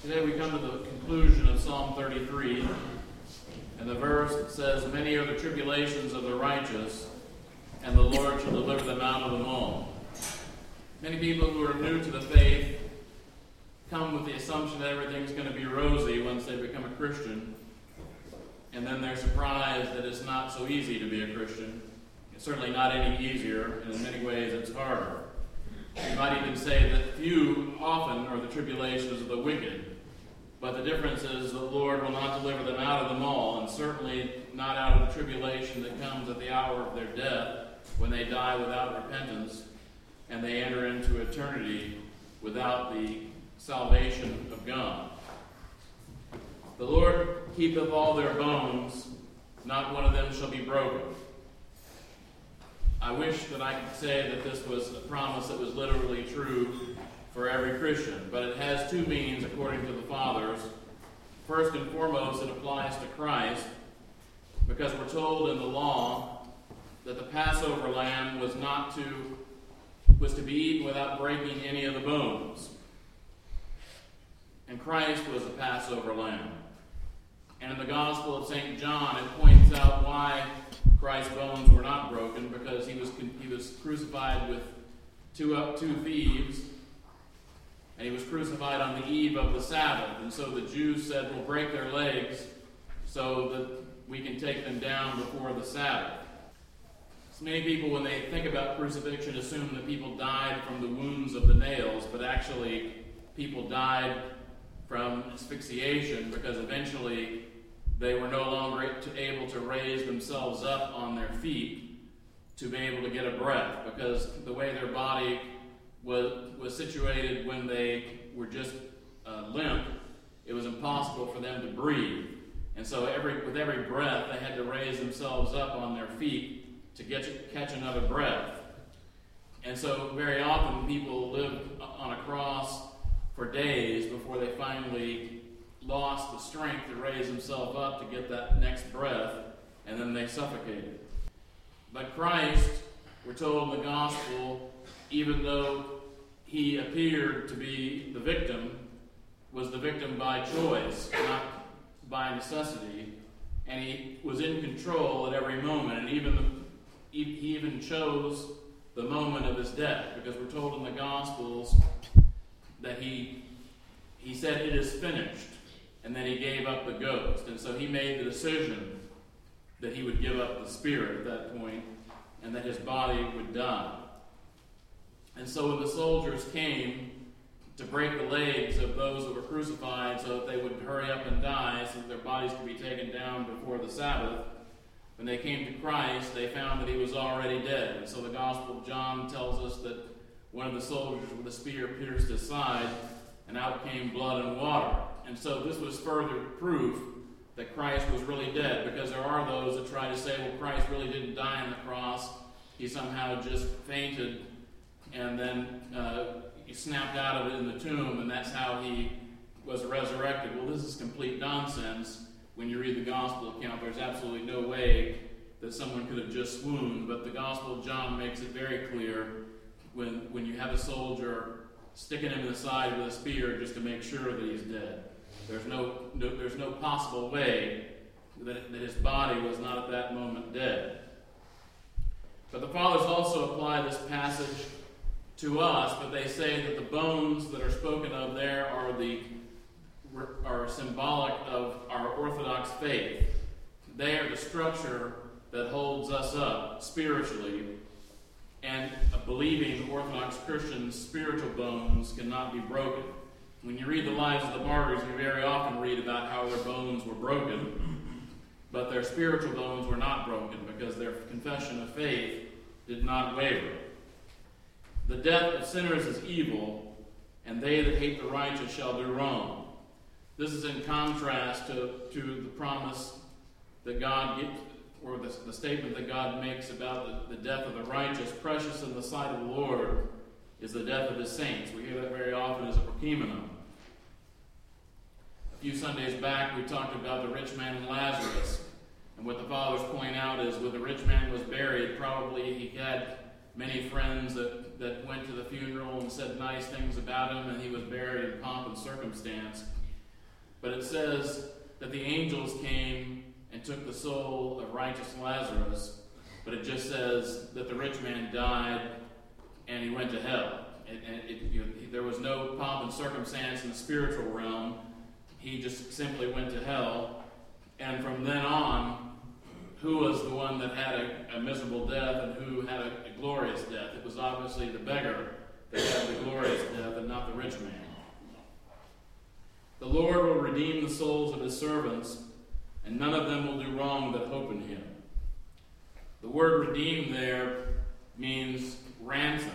Today we come to the conclusion of Psalm 33, and the verse says, "Many are the tribulations of the righteous, and the Lord shall deliver them out of them all." Many people who are new to the faith come with the assumption that everything's going to be rosy once they become a Christian, and then they're surprised that it's not so easy to be a Christian. It's certainly not any easier, and in many ways it's harder. You might even say that few often are the tribulations of the wicked, but the difference is the Lord will not deliver them out of them all, and certainly not out of the tribulation that comes at the hour of their death, when they die without repentance, and they enter into eternity without the salvation of God. The Lord keepeth all their bones, not one of them shall be broken. I wish that I could say that this was a promise that was literally true for every Christian, but it has two meanings according to the Fathers. First and foremost, it applies to Christ, because we're told in the law that the Passover lamb was to be eaten without breaking any of the bones. And Christ was the Passover lamb. And in the Gospel of St. John, it points out why Christ's bones were not broken, because he was crucified with two thieves, and he was crucified on the eve of the Sabbath. And so the Jews said, "We'll break their legs so that we can take them down before the Sabbath." So many people, when they think about crucifixion, assume that people died from the wounds of the nails, but actually people died from asphyxiation, because eventually they were no longer able to raise themselves up on their feet to be able to get a breath, because the way their body was situated when they were just limp, it was impossible for them to breathe. And so with every breath, they had to raise themselves up on their feet to catch another breath. And so very often people lived on a cross for days before they finally lost the strength to raise themselves up to get that next breath, and then they suffocated. But Christ, we're told in the Gospel, even though he appeared to be the victim, was the victim by choice, not by necessity, and he was in control at every moment, and he even chose the moment of his death, because we're told in the Gospels that he said, "It is finished," and then he gave up the ghost. And so he made the decision that he would give up the spirit at that point, and that his body would die. And so when the soldiers came to break the legs of those that were crucified so that they would hurry up and die, so that their bodies could be taken down before the Sabbath, when they came to Christ, they found that he was already dead. And so the Gospel of John tells us that one of the soldiers with a spear pierced his side, and out came blood and water. And so this was further proof that Christ was really dead, because there are those that try to say, well, Christ really didn't die on the cross. He somehow just fainted, and then he snapped out of it in the tomb, and that's how he was resurrected. Well, this is complete nonsense. When you read the Gospel account, there's absolutely no way that someone could have just swooned, but the Gospel of John makes it very clear when you have a soldier sticking him in the side with a spear just to make sure that he's dead. There's no possible way that his body was not at that moment dead. But the Fathers also apply this passage to us, but they say that the bones that are spoken of there are symbolic of our Orthodox faith. They are the structure that holds us up spiritually, and a believing Orthodox Christian's spiritual bones cannot be broken. When you read the lives of the martyrs, you very often read about how their bones were broken, but their spiritual bones were not broken, because their confession of faith did not waver. The death of sinners is evil, and they that hate the righteous shall do wrong. This is in contrast to the promise that God gives, or the statement that God makes about the death of the righteous. Precious in the sight of the Lord is the death of his saints. We hear that very often as a prokeimenon. A few Sundays back, we talked about the rich man and Lazarus. And what the Fathers point out is when the rich man was buried, probably he had many friends that went to the funeral and said nice things about him, and he was buried in pomp and circumstance. but it says that the angels came and took the soul of righteous Lazarus, but it just says that the rich man died and he went to hell. There was no pomp and circumstance in the spiritual realm. He just simply went to hell. And from then on, who was the one that had a miserable death and who had a glorious death? It was obviously the beggar that had the glorious death and not the rich man. The Lord will redeem the souls of his servants, and none of them will do wrong that hope in him. The word redeem there means ransom.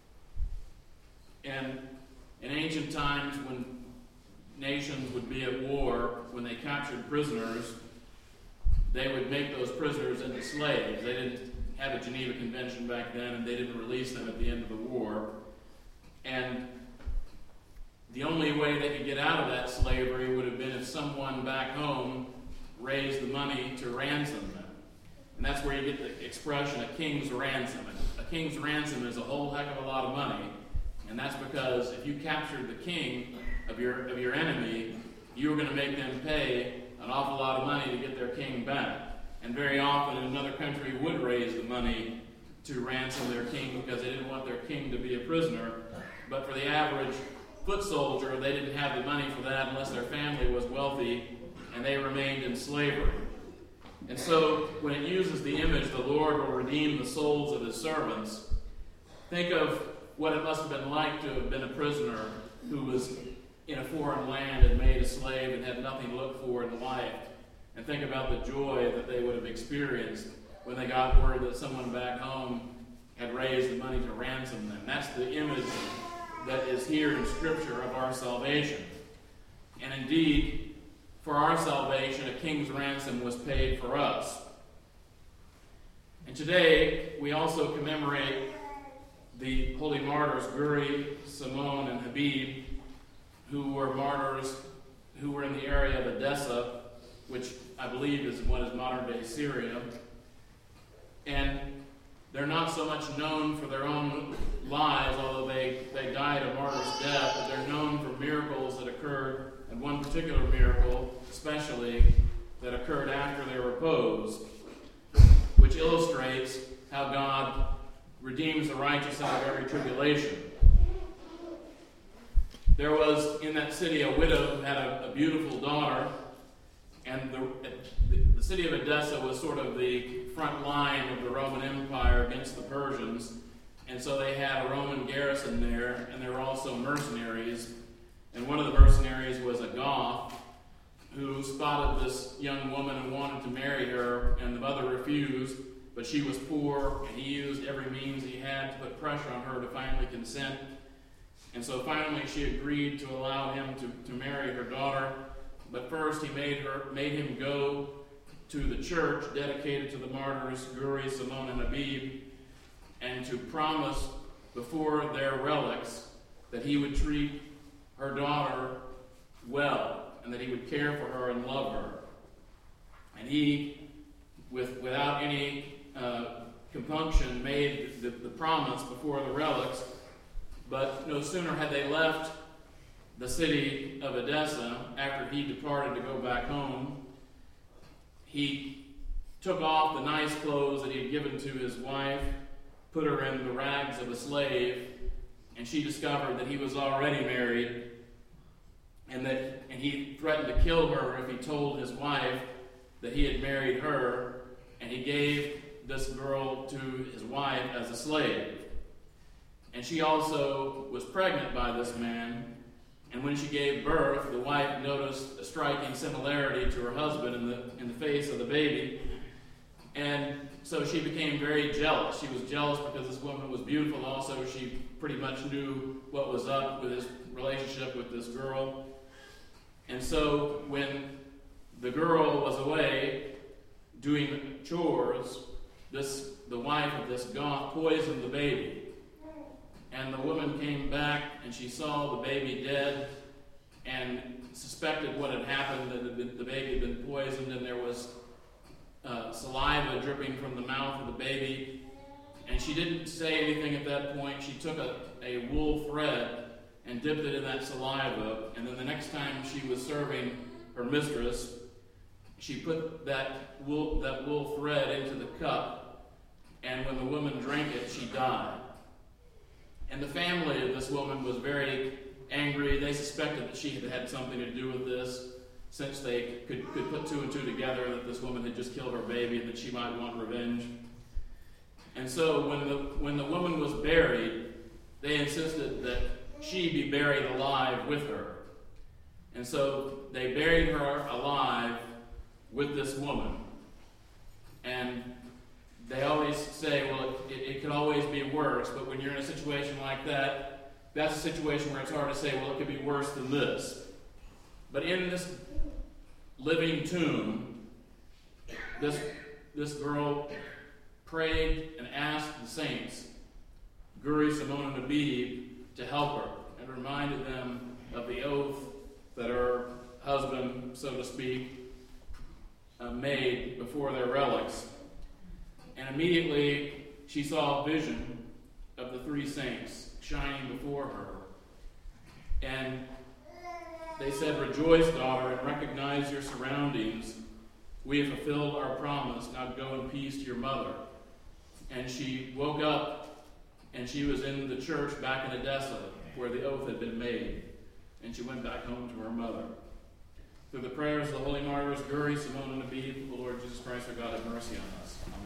And in ancient times, when nations would be at war, when they captured prisoners, they would make those prisoners into slaves. They didn't have a Geneva Convention back then, and they didn't release them at the end of the war. And the only way they could get out of that slavery would have been if someone back home raised the money to ransom them. And that's where you get the expression, a king's ransom. A king's ransom is a whole heck of a lot of money. And that's because if you captured the king of your enemy, you were going to make them pay an awful lot of money to get their king back. And very often another country would raise the money to ransom their king because they didn't want their king to be a prisoner. But for the average foot soldier, they didn't have the money for that unless their family was wealthy and they remained in slavery. And so when it uses the image, the Lord will redeem the souls of his servants, think of what it must have been like to have been a prisoner who was in a foreign land and made a slave and had nothing to look for in life. And think about the joy that they would have experienced when they got word that someone back home had raised the money to ransom them. That's the image that is here in Scripture of our salvation. And indeed, for our salvation, a king's ransom was paid for us. And today, we also commemorate the holy martyrs Guri, Simon, and Habib, who were martyrs who were in the area of Edessa, which I believe is what is modern-day Syria. And they're not so much known for their own lives, although they died a martyr's death, but they're known for miracles that occurred, and one particular miracle especially that occurred after their repose, which illustrates how God redeems the righteous out of every tribulation. There was in that city a widow who had a beautiful daughter, and the city of Edessa was sort of the front line of the Roman Empire against the Persians, and so they had a Roman garrison there, and there were also mercenaries, and one of the mercenaries was a Goth who spotted this young woman and wanted to marry her, and the mother refused, but she was poor, and he used every means he had to put pressure on her to finally consent. And so finally she agreed to allow him to marry her daughter. But first he made him go to the church dedicated to the martyrs Guri, Simon, and Habib, and to promise before their relics that he would treat her daughter well, and that he would care for her and love her. And he, without any compunction, made the promise before the relics. But no sooner had they left the city of Edessa, after he departed to go back home, he took off the nice clothes that he had given to his wife, put her in the rags of a slave, and she discovered that he was already married, and he threatened to kill her if he told his wife that he had married her, and he gave this girl to his wife as a slave. And she also was pregnant by this man, and when she gave birth, the wife noticed a striking similarity to her husband in the face of the baby, and so she became very jealous. She was jealous because this woman was beautiful. Also, she pretty much knew what was up with his relationship with this girl. And so when the girl was away doing chores, the wife of this Goth poisoned the baby. And the woman came back and she saw the baby dead and suspected what had happened, that the baby had been poisoned, and there was saliva dripping from the mouth of the baby. And she didn't say anything at that point. She took a wool thread and dipped it in that saliva, and then the next time she was serving her mistress, she put that wool thread into the cup, and when the woman drank it, she died. And the family of this woman was very angry. They suspected that she had had something to do with this, since they could put two and two together, that this woman had just killed her baby and that she might want revenge. And so when the woman was buried, they insisted that she be buried alive with her. And so they buried her alive with this woman. And they always say, well, it could always be worse, but when you're in a situation like that, that's a situation where it's hard to say, well, it could be worse than this. But in this living tomb, this girl prayed and asked the saints, Guri, Simon, and Abib, to help her, and reminded them of the oath that her husband, so to speak, made before their relics. And immediately she saw a vision of the three saints shining before her. And they said, "Rejoice, daughter, and recognize your surroundings. We have fulfilled our promise. Now go in peace to your mother." And she woke up, and she was in the church back in Edessa, where the oath had been made. And she went back home to her mother. Through the prayers of the holy martyrs, Guri, Simon, and Abib, the Lord Jesus Christ, our God, have mercy on us. Amen.